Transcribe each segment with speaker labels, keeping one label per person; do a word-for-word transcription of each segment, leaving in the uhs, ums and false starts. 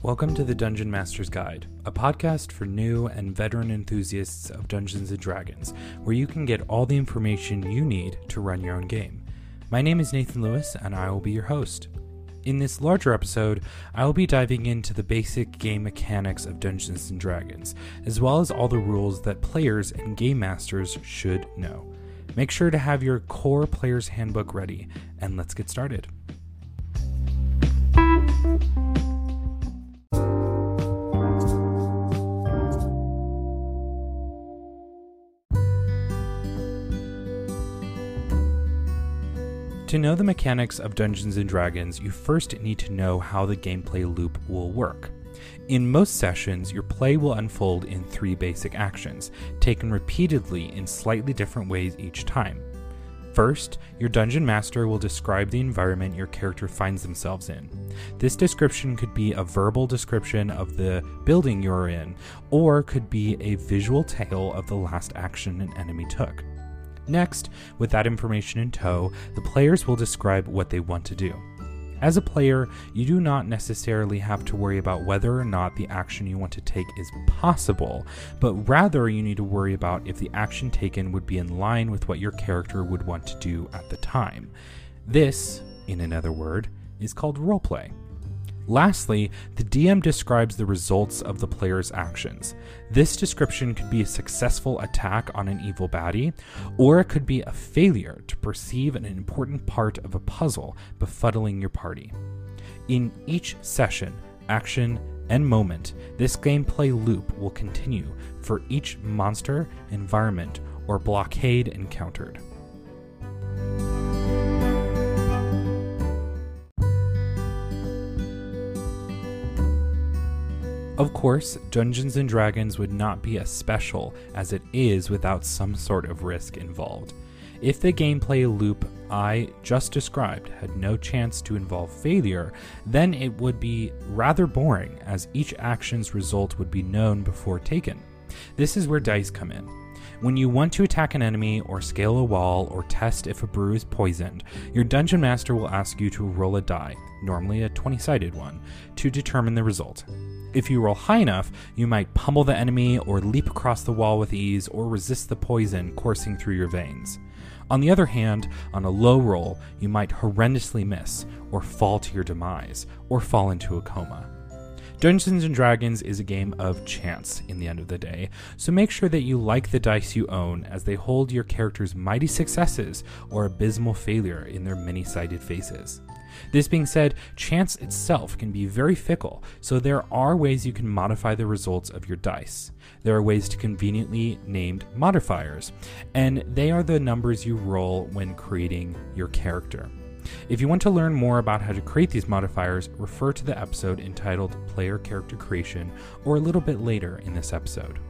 Speaker 1: Welcome to the Dungeon Master's Guide, a podcast for new and veteran enthusiasts of Dungeons and Dragons, where you can get all the information you need to run your own game. My name is Nathan Lewis, and I will be your host. In this larger episode, I will be diving into the basic game mechanics of Dungeons and Dragons, as well as all the rules that players and game masters should know. Make sure to have your core player's handbook ready, and let's get started. To know the mechanics of Dungeons and Dragons, you first need to know how the gameplay loop will work. In most sessions, your play will unfold in three basic actions, taken repeatedly in slightly different ways each time. First, your Dungeon Master will describe the environment your character finds themselves in. This description could be a verbal description of the building you're in, or could be a visual tale of the last action an enemy took. Next, with that information in tow, the players will describe what they want to do. As a player, you do not necessarily have to worry about whether or not the action you want to take is possible, but rather you need to worry about if the action taken would be in line with what your character would want to do at the time. This, in another word, is called roleplay. Lastly, the D M describes the results of the player's actions. This description could be a successful attack on an evil baddie, or it could be a failure to perceive an important part of a puzzle befuddling your party. In each session, action, and moment, this gameplay loop will continue for each monster, environment, or blockade encountered. Of course, Dungeons and Dragons would not be as special as it is without some sort of risk involved. If the gameplay loop I just described had no chance to involve failure, then it would be rather boring, as each action's result would be known before taken. This is where dice come in. When you want to attack an enemy or scale a wall or test if a brew is poisoned, your Dungeon Master will ask you to roll a die, normally a twenty-sided one, to determine the result. If you roll high enough, you might pummel the enemy or leap across the wall with ease or resist the poison coursing through your veins. On the other hand, on a low roll, you might horrendously miss, or fall to your demise, or fall into a coma. Dungeons and Dragons is a game of chance in the end of the day, so make sure that you like the dice you own as they hold your character's mighty successes or abysmal failure in their many-sided faces. This being said, chance itself can be very fickle, so there are ways you can modify the results of your dice. There are ways to conveniently named modifiers, and they are the numbers you roll when creating your character. If you want to learn more about how to create these modifiers, refer to the episode entitled Player Character Creation, or a little bit later in this episode.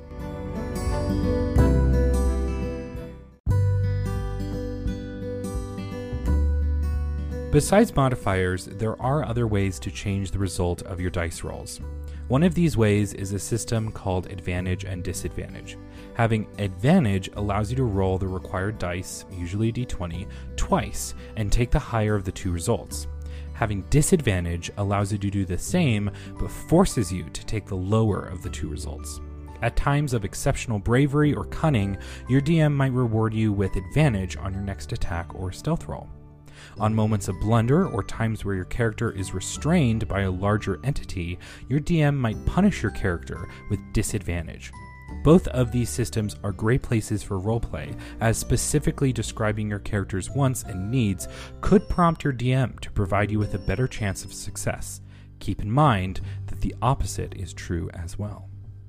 Speaker 1: Besides modifiers, there are other ways to change the result of your dice rolls. One of these ways is a system called advantage and disadvantage. Having advantage allows you to roll the required dice, usually a d twenty, twice and take the higher of the two results. Having disadvantage allows you to do the same, but forces you to take the lower of the two results. At times of exceptional bravery or cunning, your D M might reward you with advantage on your next attack or stealth roll. On moments of blunder or times where your character is restrained by a larger entity, your D M might punish your character with disadvantage. Both of these systems are great places for roleplay, as specifically describing your character's wants and needs could prompt your D M to provide you with a better chance of success. Keep in mind that the opposite is true as well.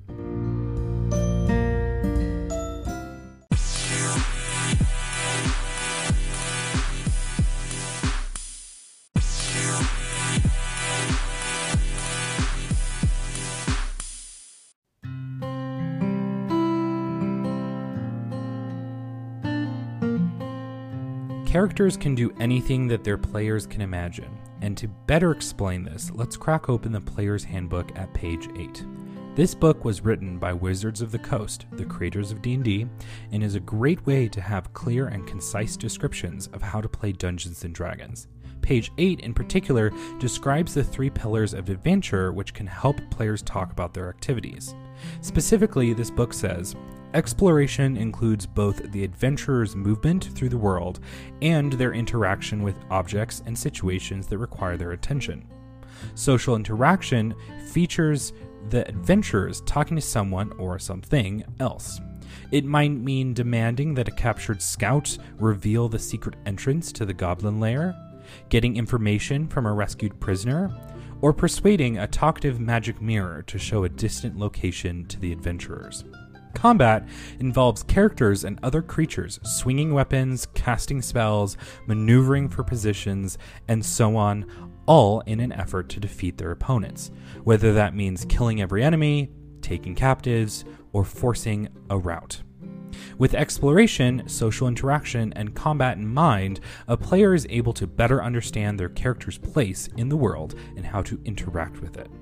Speaker 1: Characters can do anything that their players can imagine, and to better explain this, let's crack open the Player's Handbook at page eight. This book was written by Wizards of the Coast, the creators of D and D, and is a great way to have clear and concise descriptions of how to play Dungeons and Dragons. Page eight in particular describes the three pillars of adventure which can help players talk about their activities. Specifically, this book says, exploration includes both the adventurer's movement through the world and their interaction with objects and situations that require their attention. Social interaction features the adventurers talking to someone or something else. It might mean demanding that a captured scout reveal the secret entrance to the goblin lair, getting information from a rescued prisoner, or persuading a talkative magic mirror to show a distant location to the adventurers. Combat involves characters and other creatures swinging weapons, casting spells, maneuvering for positions, and so on, all in an effort to defeat their opponents, whether that means killing every enemy, taking captives, or forcing a rout. With exploration, social interaction, and combat in mind, a player is able to better understand their character's place in the world and how to interact with it.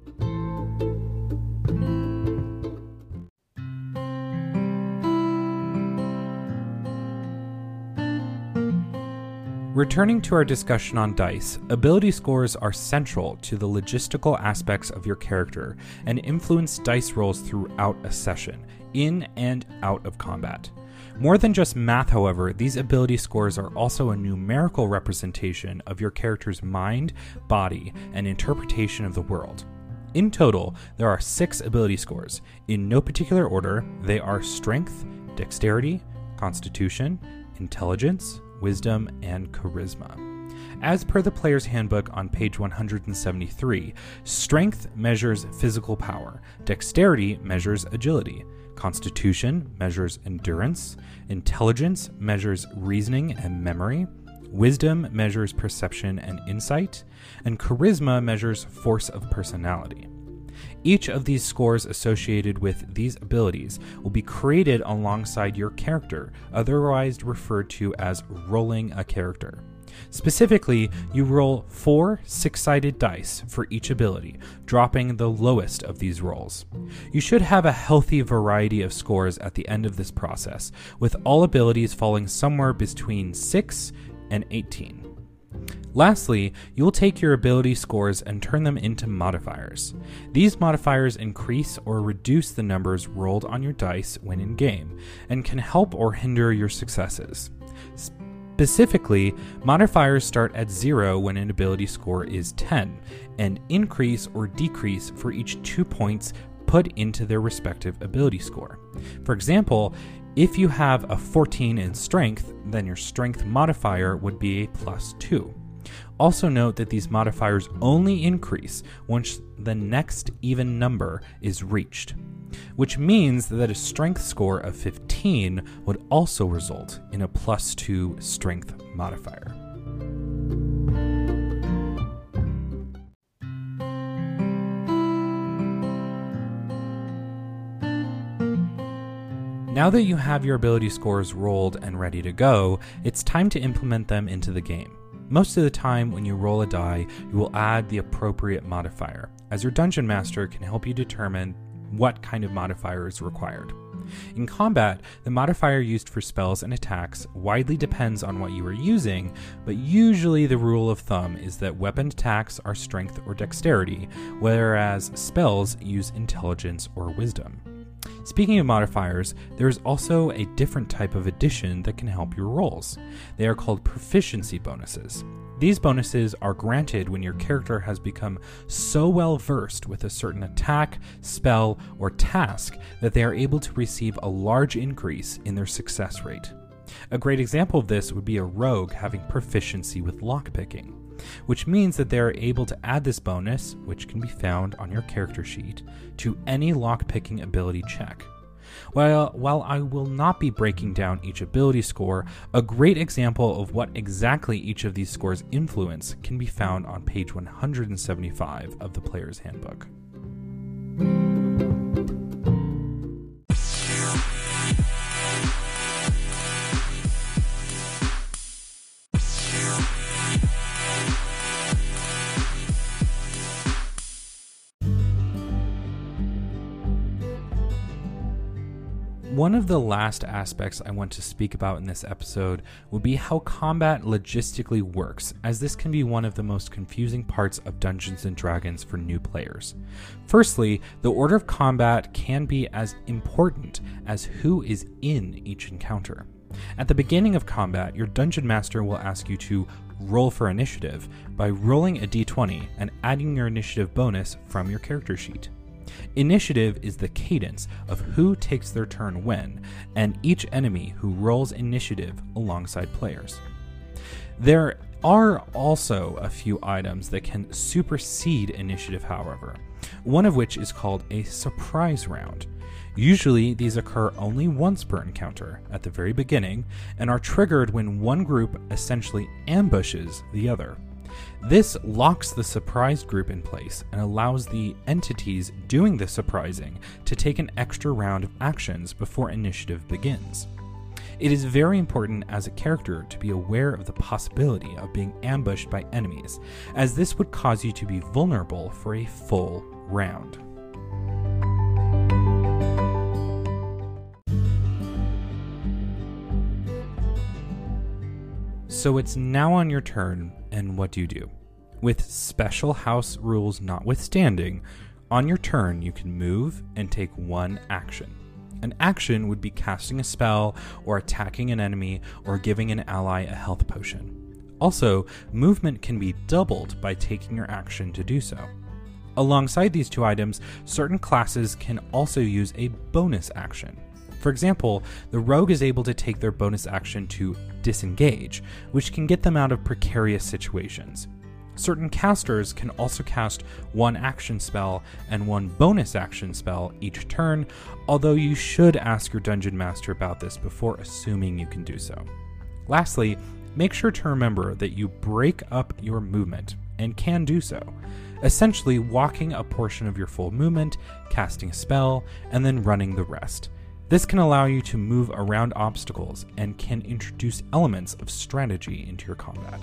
Speaker 1: Returning to our discussion on dice, ability scores are central to the logistical aspects of your character and influence dice rolls throughout a session, in and out of combat. More than just math, however, these ability scores are also a numerical representation of your character's mind, body, and interpretation of the world. In total, there are six ability scores. In no particular order, they are Strength, Dexterity, Constitution, Intelligence, Wisdom, and Charisma. As per the Player's Handbook on page one hundred seventy-three, Strength measures physical power, Dexterity measures agility, Constitution measures endurance, Intelligence measures reasoning and memory, Wisdom measures perception and insight, and Charisma measures force of personality. Each of these scores associated with these abilities will be created alongside your character, otherwise referred to as rolling a character. Specifically, you roll four six-sided dice for each ability, dropping the lowest of these rolls. You should have a healthy variety of scores at the end of this process, with all abilities falling somewhere between six and eighteen. Lastly, you will take your ability scores and turn them into modifiers. These modifiers increase or reduce the numbers rolled on your dice when in game, and can help or hinder your successes. Specifically, modifiers start at zero when an ability score is ten, and increase or decrease for each two points put into their respective ability score. For example, if you have a fourteen in strength, then your strength modifier would be a plus two. Also note that these modifiers only increase once the next even number is reached, which means that a strength score of fifteen would also result in a plus two strength modifier. Now that you have your ability scores rolled and ready to go, it's time to implement them into the game. Most of the time, when you roll a die, you will add the appropriate modifier, as your dungeon master can help you determine what kind of modifier is required. In combat, the modifier used for spells and attacks widely depends on what you are using, but usually the rule of thumb is that weapon attacks are strength or dexterity, whereas spells use intelligence or wisdom. Speaking of modifiers, there is also a different type of addition that can help your rolls. They are called proficiency bonuses. These bonuses are granted when your character has become so well versed with a certain attack, spell, or task that they are able to receive a large increase in their success rate. A great example of this would be a rogue having proficiency with lockpicking, which means that they are able to add this bonus, which can be found on your character sheet, to any lockpicking ability check. While, while I will not be breaking down each ability score, a great example of what exactly each of these scores influence can be found on page one hundred seventy-five of the Player's Handbook. One of the last aspects I want to speak about in this episode would be how combat logistically works, as this can be one of the most confusing parts of Dungeons and Dragons for new players. Firstly, the order of combat can be as important as who is in each encounter. At the beginning of combat, your Dungeon Master will ask you to roll for initiative by rolling a d twenty and adding your initiative bonus from your character sheet. Initiative is the cadence of who takes their turn when, and each enemy who rolls initiative alongside players. There are also a few items that can supersede initiative, however, one of which is called a surprise round. Usually, these occur only once per encounter, at the very beginning, and are triggered when one group essentially ambushes the other. This locks the surprised group in place and allows the entities doing the surprising to take an extra round of actions before initiative begins. It is very important as a character to be aware of the possibility of being ambushed by enemies, as this would cause you to be vulnerable for a full round. So it's now on your turn, and what do you do? With special house rules notwithstanding, on your turn you can move and take one action. An action would be casting a spell, or attacking an enemy, or giving an ally a health potion. Also, movement can be doubled by taking your action to do so. Alongside these two items, certain classes can also use a bonus action. For example, the rogue is able to take their bonus action to disengage, which can get them out of precarious situations. Certain casters can also cast one action spell and one bonus action spell each turn, although you should ask your Dungeon Master about this before assuming you can do so. Lastly, make sure to remember that you break up your movement, and can do so. Essentially, walking a portion of your full movement, casting a spell, and then running the rest. This can allow you to move around obstacles and can introduce elements of strategy into your combat.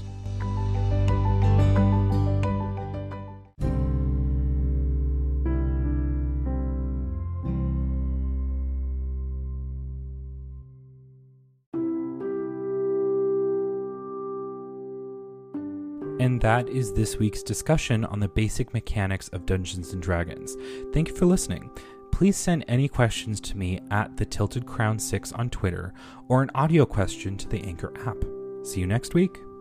Speaker 1: And that is this week's discussion on the basic mechanics of Dungeons and Dragons. Thank you for listening. Please send any questions to me at the Tilted Crown six on Twitter, or an audio question to the Anchor app. See you next week.